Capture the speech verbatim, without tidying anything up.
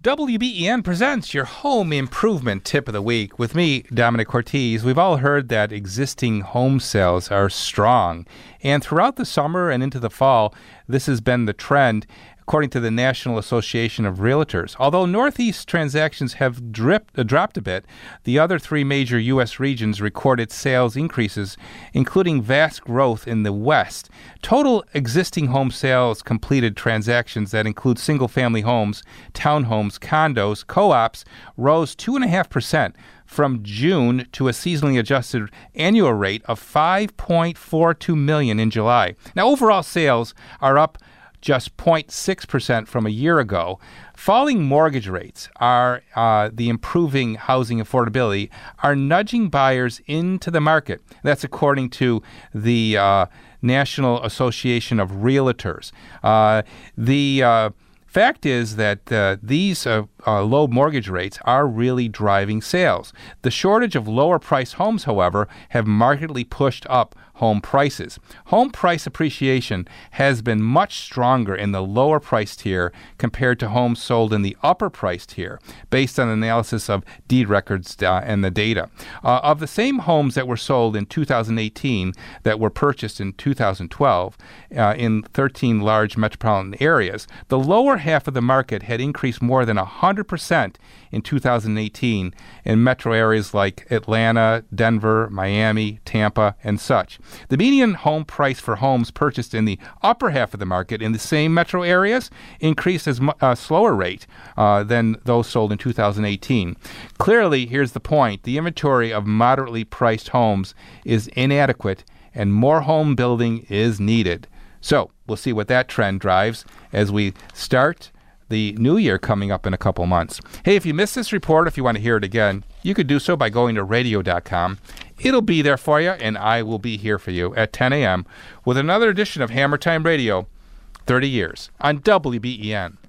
W B E N presents your home improvement tip of the week with me, Dominic Ortiz. We've all heard that existing home sales are strong, and throughout the summer and into the fall, this has been the trend, according to the National Association of Realtors. Although Northeast transactions have dripped, uh, dropped a bit, the other three major U S regions recorded sales increases, including vast growth in the West. Total existing home sales completed transactions that include single-family homes, townhomes, condos, co-ops rose two point five percent from June to a seasonally adjusted annual rate of five point four two million in July. Now, overall sales are up just zero point six percent from a year ago. Falling mortgage rates are uh, the improving housing affordability are nudging buyers into the market. That's according to the uh, National Association of Realtors. Uh, the uh, fact is that uh, these uh, uh, low mortgage rates are really driving sales. The shortage of lower-priced homes, however, have markedly pushed up home prices. Home price appreciation has been much stronger in the lower price tier compared to homes sold in the upper price tier, based on analysis of deed records uh, and the data. Uh, of the same homes that were sold in two thousand eighteen that were purchased in two thousand twelve uh, in thirteen large metropolitan areas, the lower half of the market had increased more than one hundred percent in two thousand eighteen in metro areas like Atlanta, Denver, Miami, Tampa, and such. The median home price for homes purchased in the upper half of the market in the same metro areas increased at a uh, slower rate uh, than those sold in two thousand eighteen. Clearly, here's the point. The inventory of moderately priced homes is inadequate and more home building is needed. So we'll see what that trend drives as we start the new year coming up in a couple months. Hey, if you missed this report, if you want to hear it again, you could do so by going to radio dot com. It'll be there for you, and I will be here for you at ten a.m. with another edition of Hammer Time Radio, thirty years on W B E N.